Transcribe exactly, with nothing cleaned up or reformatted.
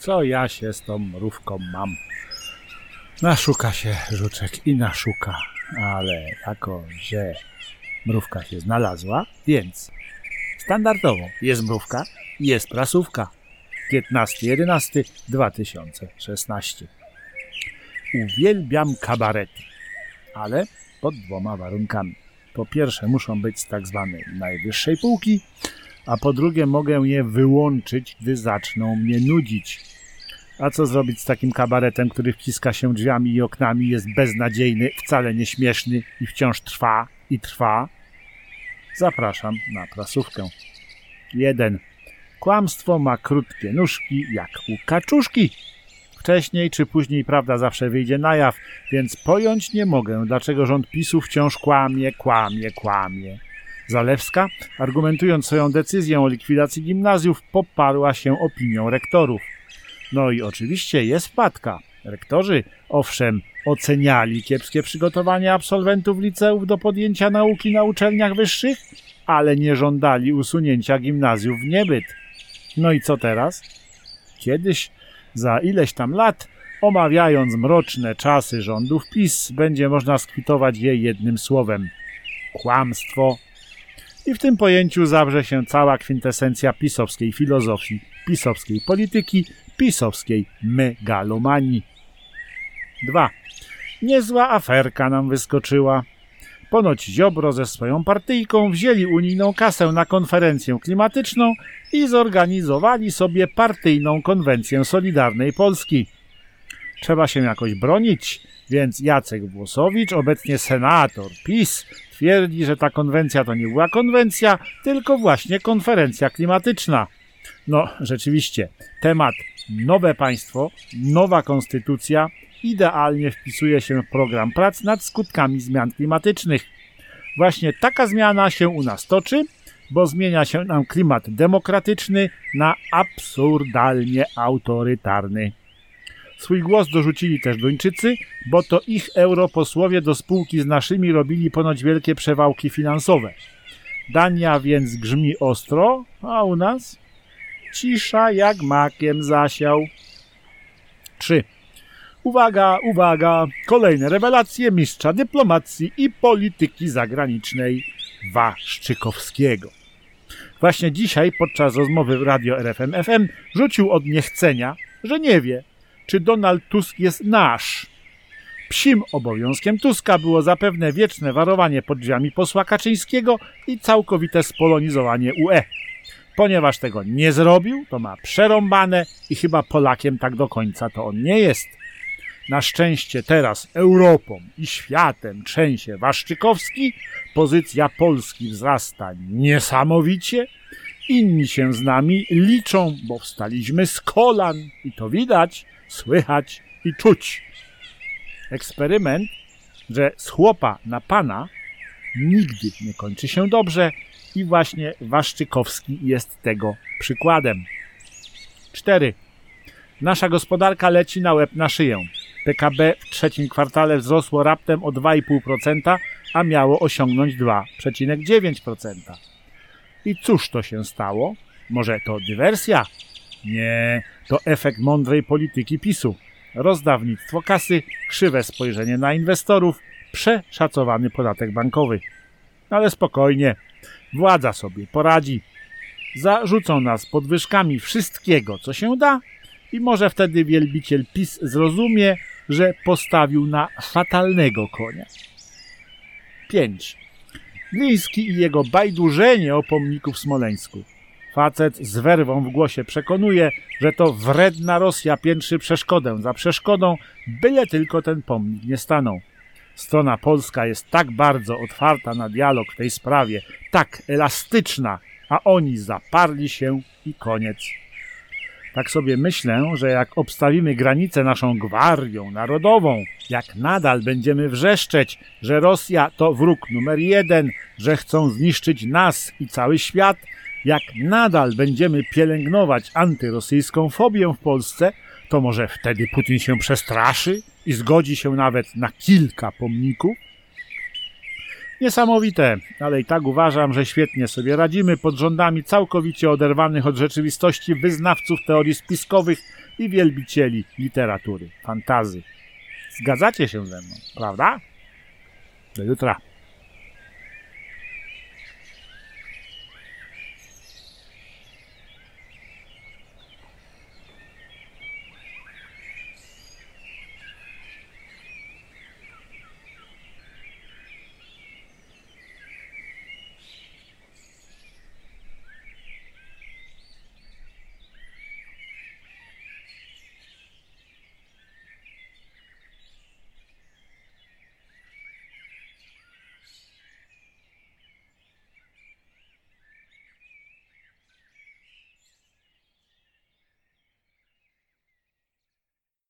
Co ja się z tą mrówką mam? Naszuka się żuczek i naszuka, ale jako, że mrówka się znalazła, więc standardowo jest mrówka i jest prasówka. piętnastego jedenastego dwa tysiące szesnastego. Uwielbiam kabarety, ale pod dwoma warunkami. Po pierwsze muszą być z tak zwanej najwyższej półki, a po drugie mogę je wyłączyć, gdy zaczną mnie nudzić. A co zrobić z takim kabaretem, który wciska się drzwiami i oknami, jest beznadziejny, wcale nie śmieszny i wciąż trwa i trwa? Zapraszam na prasówkę. jeden. Kłamstwo ma krótkie nóżki jak u kaczuszki. Wcześniej czy później prawda zawsze wyjdzie na jaw, więc pojąć nie mogę, dlaczego rząd PiSu wciąż kłamie, kłamie, kłamie. Zalewska, argumentując swoją decyzję o likwidacji gimnazjów, poparła się opinią rektorów. No i oczywiście jest wpadka. Rektorzy, owszem, oceniali kiepskie przygotowanie absolwentów liceów do podjęcia nauki na uczelniach wyższych, ale nie żądali usunięcia gimnazjów w niebyt. No i co teraz? Kiedyś, za ileś tam lat, omawiając mroczne czasy rządów PiS, będzie można skwitować je jednym słowem. Kłamstwo. I w tym pojęciu zawrze się cała kwintesencja pisowskiej filozofii, pisowskiej polityki, pisowskiej megalomanii. dwa. Niezła aferka nam wyskoczyła. Ponoć Ziobro ze swoją partyjką wzięli unijną kasę na konferencję klimatyczną i zorganizowali sobie partyjną konwencję Solidarnej Polski. Trzeba się jakoś bronić, więc Jacek Włosowicz, obecnie senator PiS, twierdzi, że ta konwencja to nie była konwencja, tylko właśnie konferencja klimatyczna. No, rzeczywiście, temat nowe państwo, nowa konstytucja idealnie wpisuje się w program prac nad skutkami zmian klimatycznych. Właśnie taka zmiana się u nas toczy, bo zmienia się nam klimat demokratyczny na absurdalnie autorytarny. Swój głos dorzucili też Duńczycy, bo to ich europosłowie do spółki z naszymi robili ponoć wielkie przewałki finansowe. Dania więc grzmi ostro, a u nas cisza jak makiem zasiał. trzy. Uwaga, uwaga, kolejne rewelacje mistrza dyplomacji i polityki zagranicznej Waszczykowskiego. Właśnie dzisiaj podczas rozmowy w Radio R F M F M rzucił od niechcenia, że nie wie, czy Donald Tusk jest nasz. Psim obowiązkiem Tuska było zapewne wieczne warowanie pod drzwiami posła Kaczyńskiego i całkowite spolonizowanie U E. Ponieważ tego nie zrobił, to ma przerąbane i chyba Polakiem tak do końca to on nie jest. Na szczęście teraz Europą i światem trzęsie Waszczykowski, pozycja Polski wzrasta niesamowicie, inni się z nami liczą, bo wstaliśmy z kolan i to widać, słychać i czuć. Eksperyment, że z chłopa na pana nigdy nie kończy się dobrze i właśnie Waszczykowski jest tego przykładem. cztery. Nasza gospodarka leci na łeb na szyję. P K B w trzecim kwartale wzrosło raptem o dwa i pół procent, a miało osiągnąć dwa przecinek dziewięć procent. I cóż to się stało? Może to dywersja? Nie, to efekt mądrej polityki PiSu. Rozdawnictwo kasy, krzywe spojrzenie na inwestorów, przeszacowany podatek bankowy. Ale spokojnie, władza sobie poradzi. Zarzucą nas podwyżkami wszystkiego, co się da i może wtedy wielbiciel PiS zrozumie, że postawił na fatalnego konia. pięć. Gliński i jego bajdurzenie o pomniku w Smoleńsku. Facet z werwą w głosie przekonuje, że to wredna Rosja piętrzy przeszkodę za przeszkodą, byle tylko ten pomnik nie stanął. Strona polska jest tak bardzo otwarta na dialog w tej sprawie, tak elastyczna, a oni zaparli się i koniec. Tak sobie myślę, że jak obstawimy granicę naszą gwarią narodową, jak nadal będziemy wrzeszczeć, że Rosja to wróg numer jeden, że chcą zniszczyć nas i cały świat, jak nadal będziemy pielęgnować antyrosyjską fobię w Polsce, to może wtedy Putin się przestraszy i zgodzi się nawet na kilka pomników? Niesamowite, ale i tak uważam, że świetnie sobie radzimy pod rządami całkowicie oderwanych od rzeczywistości wyznawców teorii spiskowych i wielbicieli literatury, fantazy. Zgadzacie się ze mną, prawda? Do jutra.